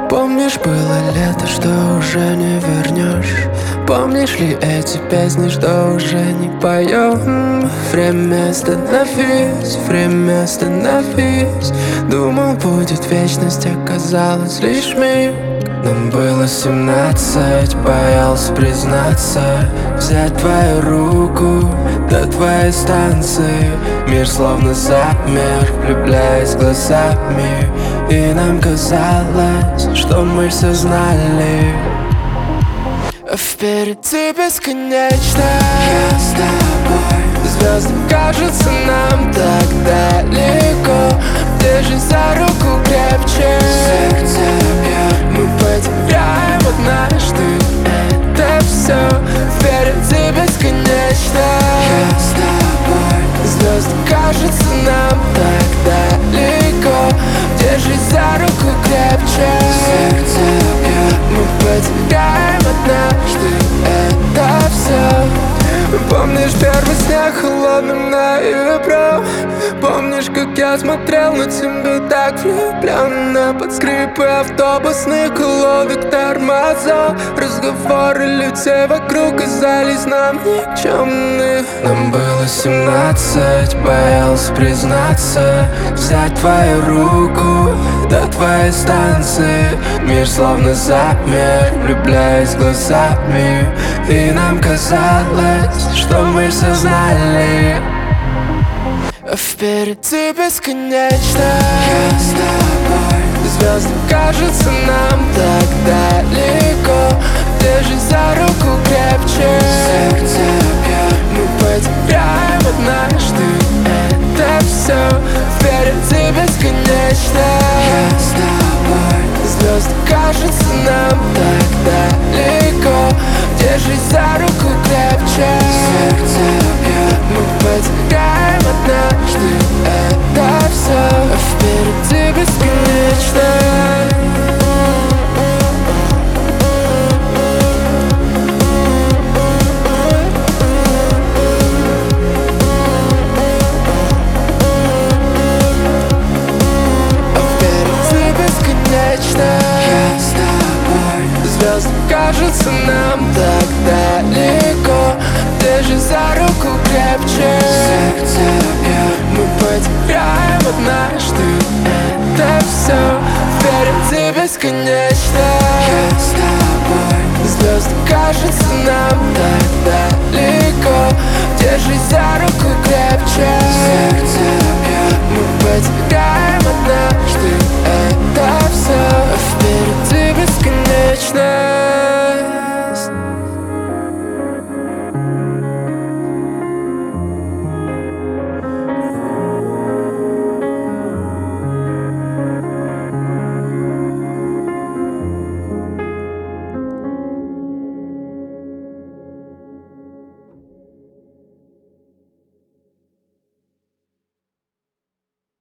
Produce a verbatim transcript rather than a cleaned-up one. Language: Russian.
Помнишь, было лето, что уже не вернешь? Помнишь ли эти песни, что уже не поем? Время остановись, время остановись. Думал, будет вечность, оказалось лишь миг. Нам было семнадцать, боялся признаться, взять твою руку до твоей станции. Мир словно замер, влюбляясь глазами, и нам казалось, что мы все знали. Впереди бесконечно, я с тобой. Звезды кажутся нам так далеко. Держи за руку крепче, сердце бьет. Мы потеряем однажды это все. Впереди бесконечно, я с тобой. Звезды кажутся нам так далеко. Держи за руку крепче, сердце бьет. Мы потеряем однажды это все. Помнишь первый снег холодным ноябрем? Помнишь, как я смотрел на тебя так влюбленно? Под скрипы автобусных лодок, тормоза. Разговоры людей вокруг казались нам никчемны. Нам было семнадцать, боялся признаться, взять твою руку до твоей станции. Мир словно замер, влюбляясь глазами, и нам казалось, что мы все знали. Впереди бесконечно, я с тобой. Звезды кажутся нам так далеко. Держи за руку крепче, сердце бьет. Мы потеряем однажды это все. Впереди бесконечно, я с тобой. Звезды кажутся нам так далеко. Держи за руку крепче, сердце бьет. Мы потеряем однажды это все. Впереди бесконечно. Я с тобой. Звезды кажутся нам так далеко. Держи за руку крепче, сердце бьет. Мы потеряем однажды это все. Впереди бесконечно, я с тобой. Звезды кажутся нам так далеко. Держи за руку крепче,